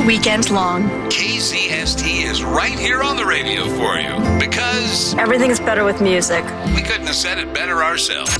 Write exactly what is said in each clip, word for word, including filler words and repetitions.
weekend long. K Z S T is right here on the radio for you because everything's better with music. We couldn't have said it better ourselves.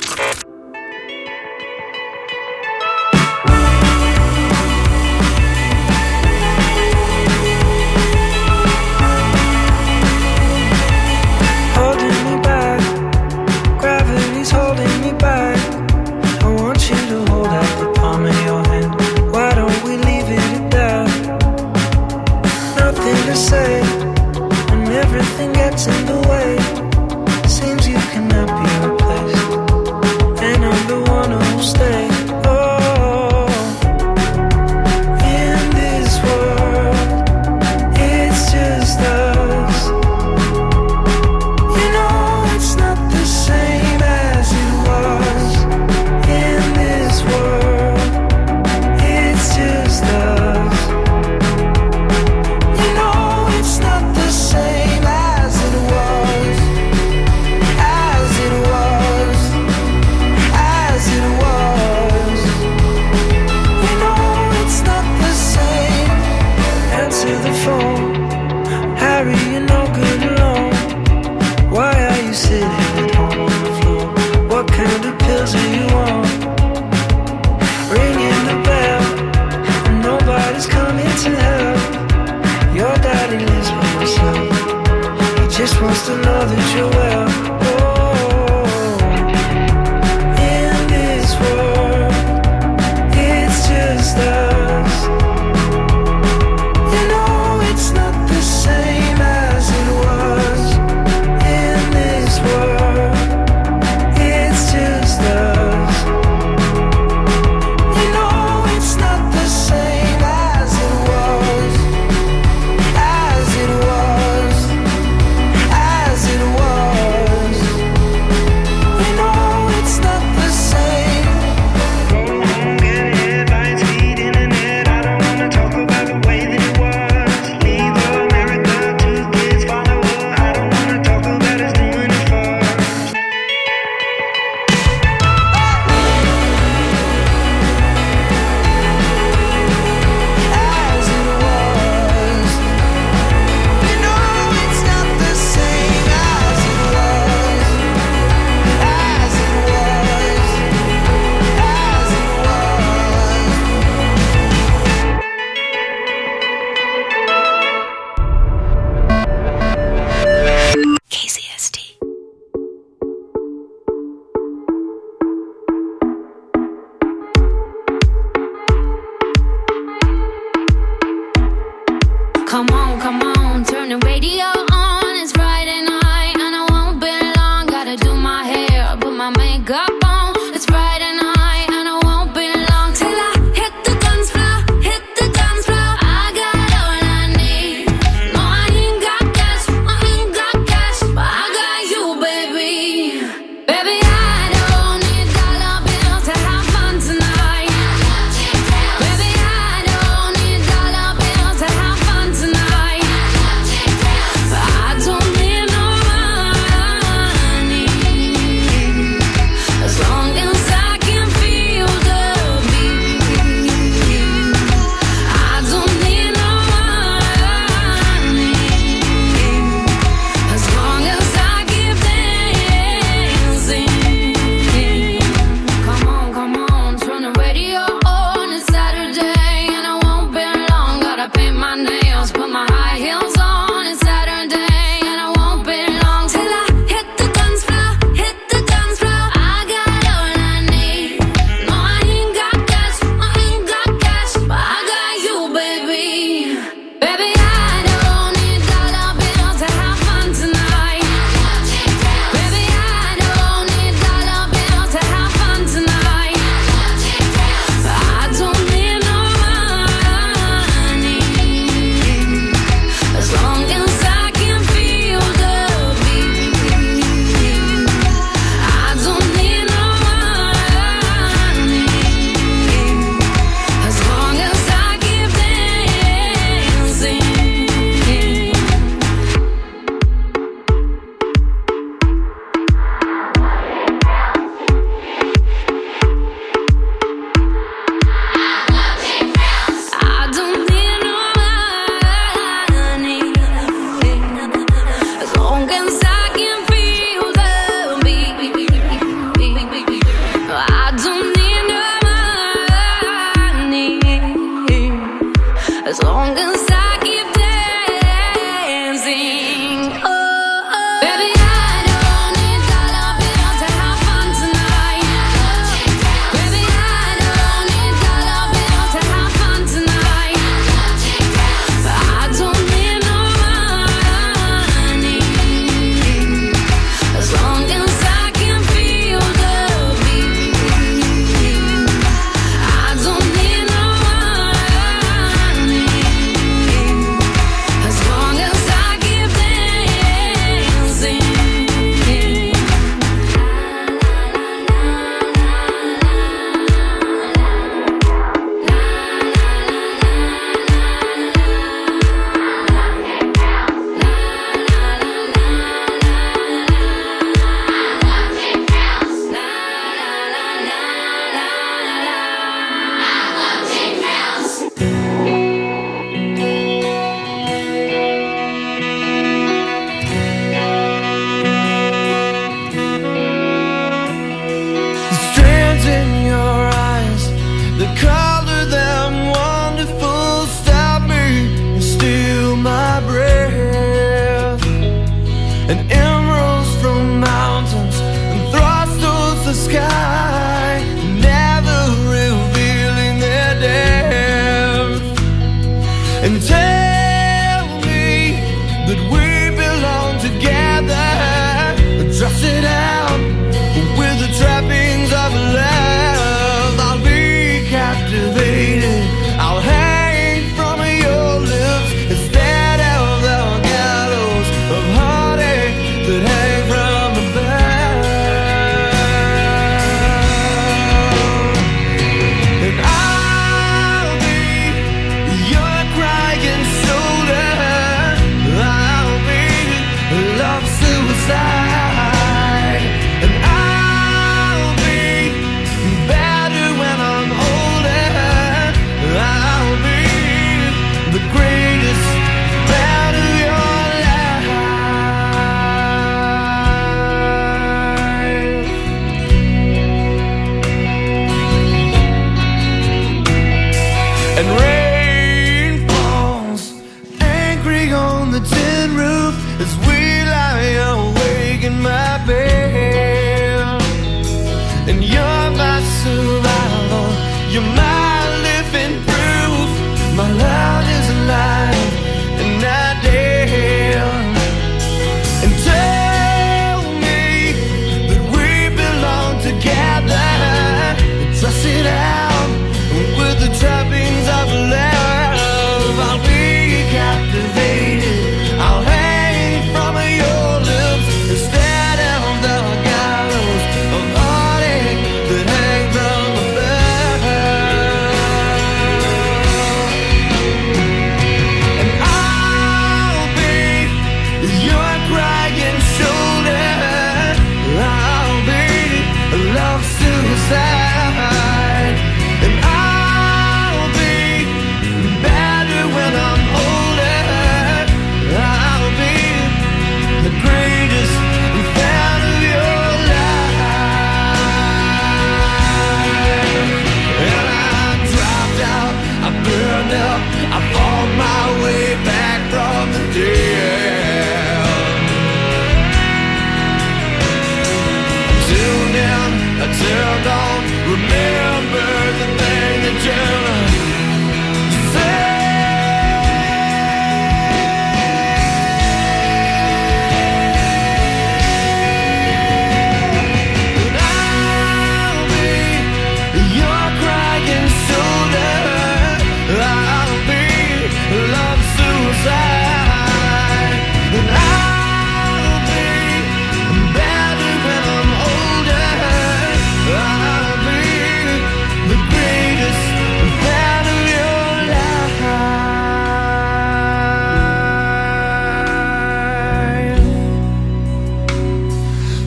Say, and everything gets in the way. Seems you cannot be replaced, and I'm the one who'll stay. Oh, in this world, it's just us. You know it's not the same as it was. In this world, it's just us. Just wants to know that you're well. Oh, in this world, it's just us. You know it's not the same as it was. In this world, it's just us. You know it's not the same as it was. As it was. As it was.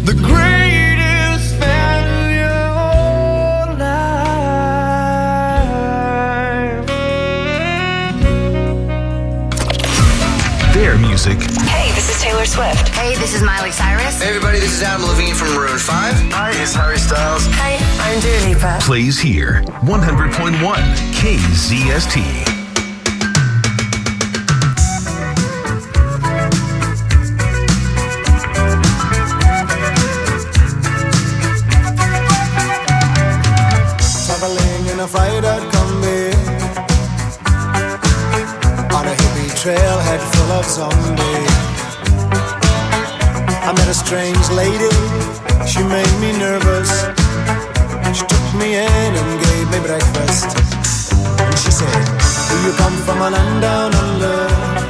the greatest fan of your life. Their music. Hey, this is Taylor Swift. Hey, this is Miley Cyrus. Hey everybody, this is Adam Levine from Maroon five. Hi, it's Harry Styles. Hi, I'm Dua Lipa. Plays here, one hundred point one K Z S T. Traveling in a fried-out combi on a hippie trailhead full of zombies. I met a strange lady, she made me nervous. She took me in and gave me breakfast. And she said, do you come from a land down under,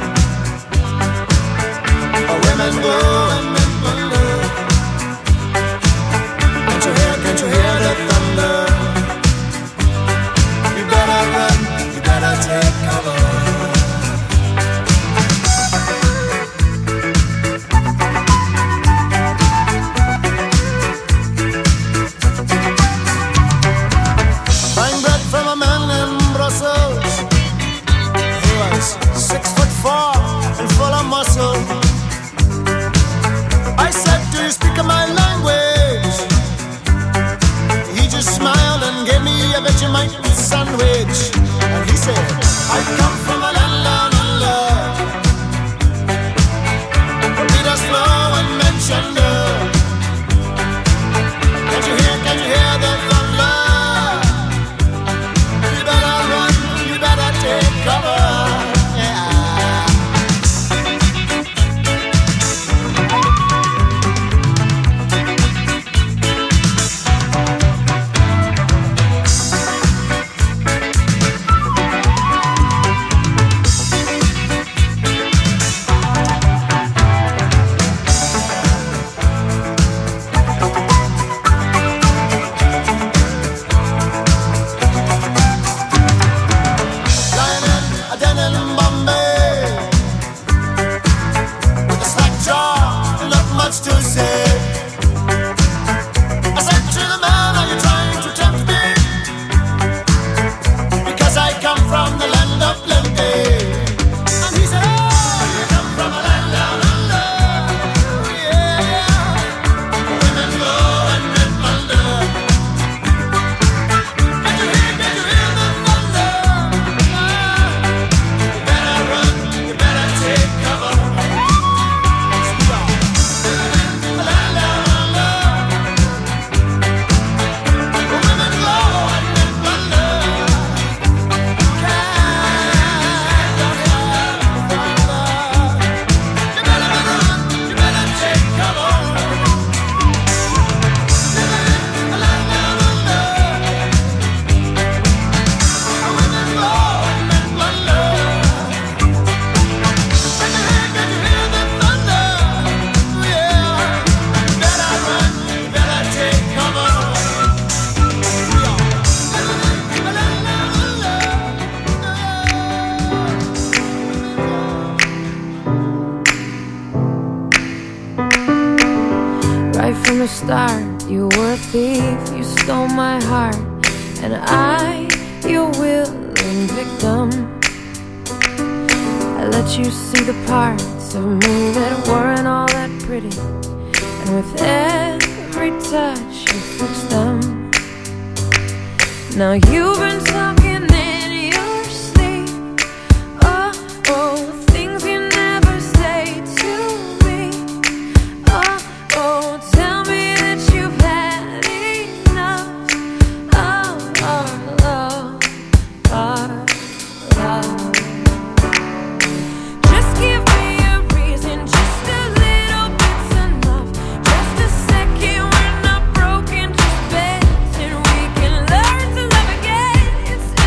where women go and men wonder? Can't you hear, can't you hear the thunder? You better run, you better take cover. Six foot four and full of muscle. I said, do you speak my language? He just smiled and gave me a Vegemite sandwich. And he said, I come from a land down under, where Peter's flow and Manchester. Can't you hear, can't you hear the thunder? You better run, you better take cover. Start, you were a thief, you stole my heart, and I, your willing victim. I let you see the parts of me that weren't all that pretty, and with every touch you fixed them. Now you've been talking in your sleep, oh, oh, things you never say to me, oh, oh, tell me It's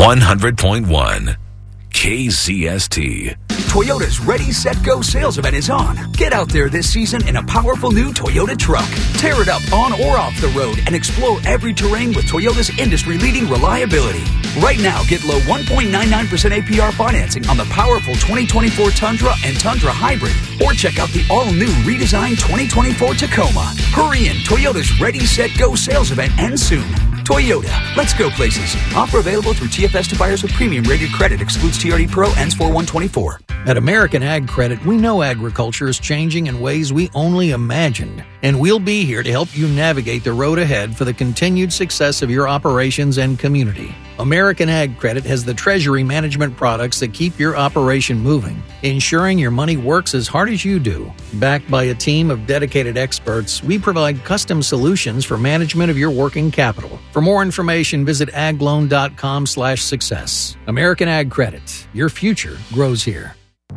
one hundred point one K Z S T. Toyota's Ready, Set, Go sales event is on. Get out there this season in a powerful new Toyota truck. Tear it up on or off the road and explore every terrain with Toyota's industry-leading reliability. Right now, get low one point nine nine percent A P R financing on the powerful twenty twenty-four Tundra and Tundra Hybrid. Or check out the all-new redesigned twenty twenty-four Tacoma. Hurry in, Toyota's Ready, Set, Go sales event ends soon. Toyota, let's go places. Offer available through T F S to buyers with premium rated credit. Excludes T R D Pro, ends four one twenty-four. At American Ag Credit, we know agriculture is changing in ways we only imagined, and we'll be here to help you navigate the road ahead for the continued success of your operations and community. American Ag Credit has the treasury management products that keep your operation moving, ensuring your money works as hard as you do. Backed by a team of dedicated experts, we provide custom solutions for management of your working capital. For more information, visit agloan.com slash success. American Ag Credit. Your future grows here.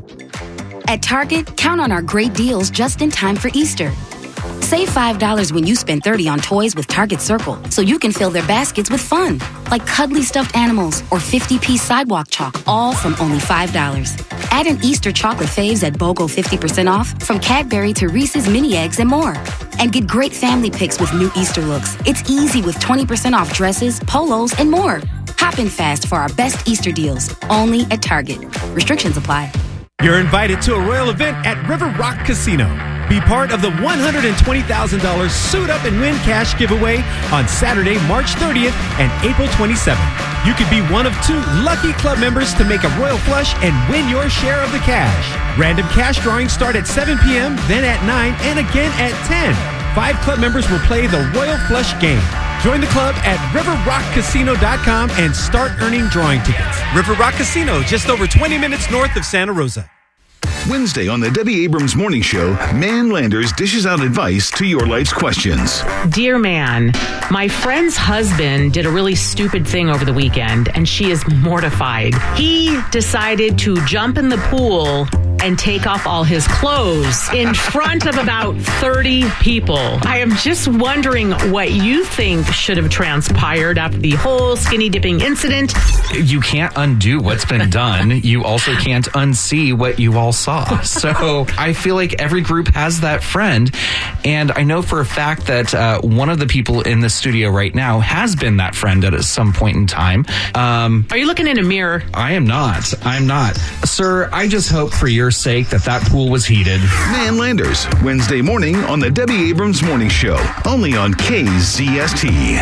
At Target, count on our great deals just in time for Easter. Save five dollars when you spend thirty dollars on toys with Target Circle, so you can fill their baskets with fun, like cuddly stuffed animals or fifty-piece sidewalk chalk, all from only five dollars. Add an Easter chocolate faves at BOGO fifty percent off, from Cadbury to Reese's Mini Eggs and more. And get great family picks with new Easter looks. It's easy with twenty percent off dresses, polos, and more. Hop in fast for our best Easter deals, only at Target. Restrictions apply. You're invited to a royal event at River Rock Casino. Be part of the one hundred twenty thousand dollars Suit Up and Win cash giveaway on Saturday, March thirtieth and April twenty-seventh. You could be one of two lucky club members to make a royal flush and win your share of the cash. Random cash drawings start at seven p.m., then at nine, and again at ten. Five club members will play the Royal Flush game. Join the club at river rock casino dot com and start earning drawing tickets. River Rock Casino, just over twenty minutes north of Santa Rosa. Wednesday on the Debbie Abrams Morning Show, Man Landers dishes out advice to your life's questions. Dear man, my friend's husband did a really stupid thing over the weekend, and she is mortified. He decided to jump in the pool and take off all his clothes in front of about thirty people. I am just wondering what you think should have transpired after the whole skinny dipping incident. You can't undo what's been done. You also can't unsee what you all saw. So I feel like every group has that friend. And I know for a fact that uh, one of the people in the studio right now has been that friend at some point in time. Um, Are you looking in a mirror? I am not. I'm not. Sir, I just hope for your sake that that pool was heated. Man Landers, Wednesday morning on the Debbie Abrams Morning Show, only on K Z S T.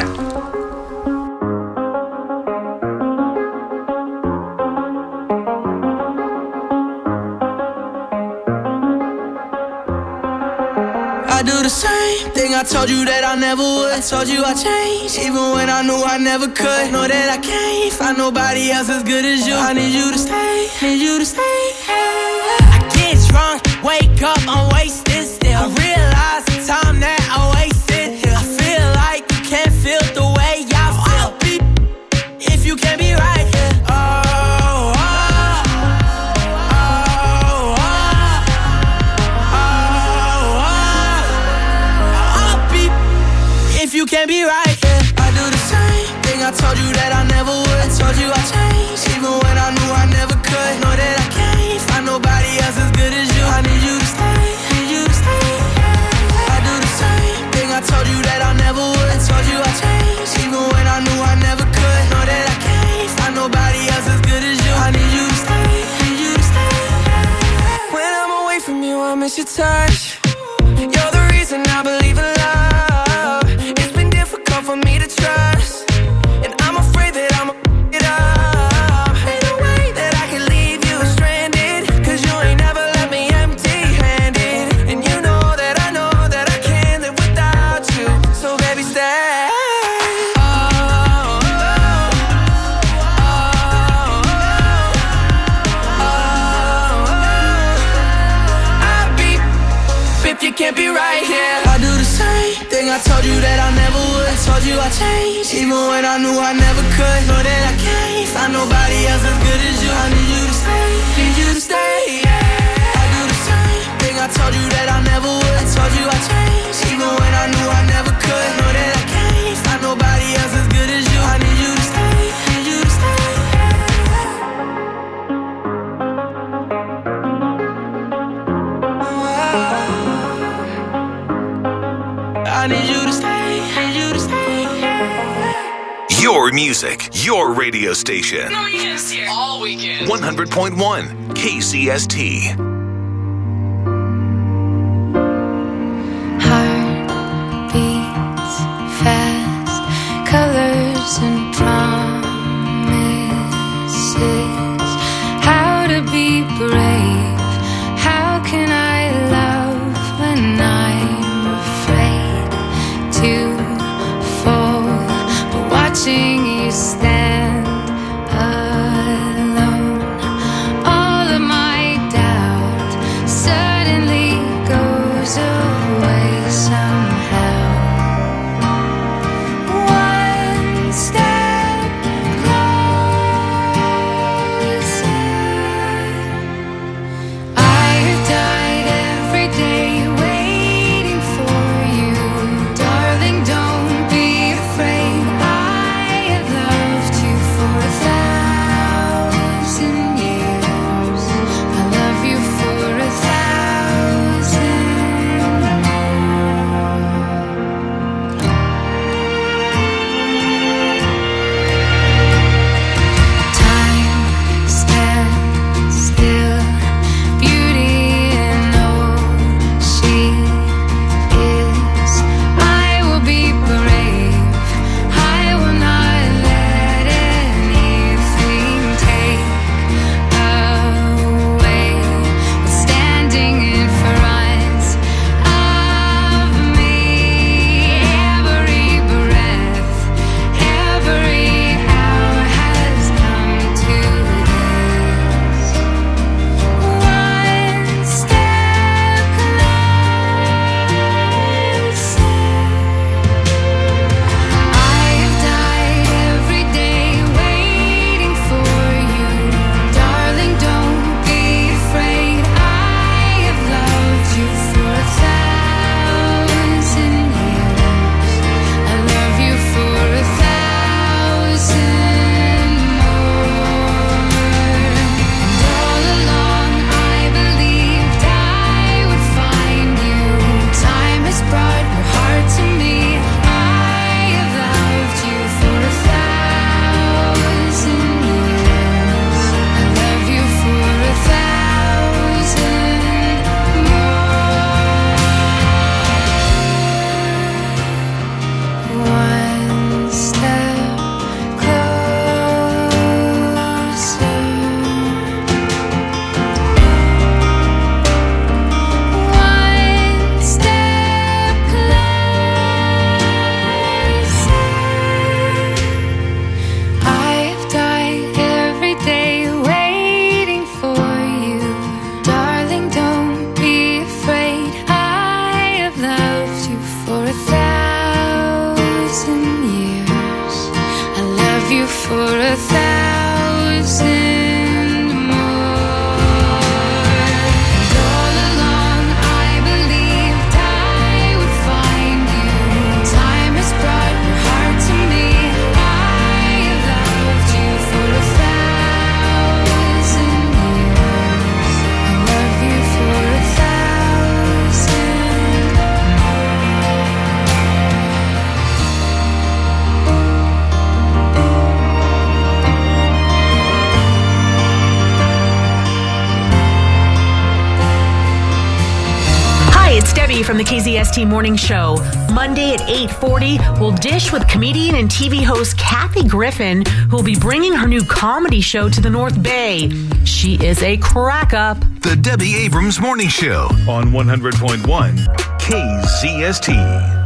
I do the same thing I told you that I never would. I told you I changed, even when I knew I never could. Know that I can't find nobody else as good as you. I need you to stay, need you to stay. I get drunk, wake up, I'm wasted still. I realize the time that I wasted here. I feel like you can't feel the way I feel. If you can't be right here. Oh, oh, oh, oh, oh, oh. I'll be if you can't be right here. I do the same thing I told you that I never would. I told you I changed, even when I knew I never could. Know that I can't find nobody else as good as you. I need you to stay, need you to stay. I do the same thing I told you that I never would. I told you I changed, even when I knew I never could. Know that I can't find nobody else as good as you. I need you to stay, need you to stay. When I'm away from you, I miss your touch. You're the reason I believe in love. It's been difficult for me to trust, and I'm afraid that I'm a it up. Ain't no way that I can leave you stranded, cause you ain't never left me empty-handed. And you know that I know that I can't live without you. So baby, stay. Oh, oh, oh, oh, oh. I'll be if you can't be right here. I do the same thing I told you that I never would. I told you I changed, even when I knew I never could. Know that I can't find nobody else as good as you. I need you to stay, need you to stay. I do the same thing I told you that I never would. I told you I changed, even when I knew I never could. Know that I can't find nobody else as good as you. I need you to stay, need you to stay. your music, your radio station. No, yes, here all weekend. one hundred point one K Z S T. Heart beats fast, colors and promises. How to be brave? How can I love when I'm afraid to fall? But watching you stand alone, all of my doubt suddenly goes away somehow. One step closer. I've died every day waiting for you, darling. Don't be afraid. I have loved you for a thousand years. I love you for a thousand more. Time stands still, beauty in all she is. I will be brave. I will not let anything take away what's standing in front of me. Every breath, every hour has come to this. One step closer. I have died every day waiting for you, darling. Don't be afraid. I have loved you for a thousand years. I love you for a thousand more. And all along I believed I would find you. Time has brought your heart to me. I have loved you for a thousand years. I love you for a thousand more. One step closer. One step closer. I've died every day waiting for you, darling. Don't be afraid. I have loved you for a thousand years. I love you for a thousand more. And all along I believed I would find you. Time has brought your heart to me. I have loved you for a thousand years. I love you for a thousand Hi, it's Debbie from the K Z S T Morning Show. Monday at eight forty, we'll dish with comedian and T V host Kathy Griffin, who will be bringing her new comedy show to the North Bay. She is a crack up. The Debbie Abrams Morning Show on one hundred point one K Z S T.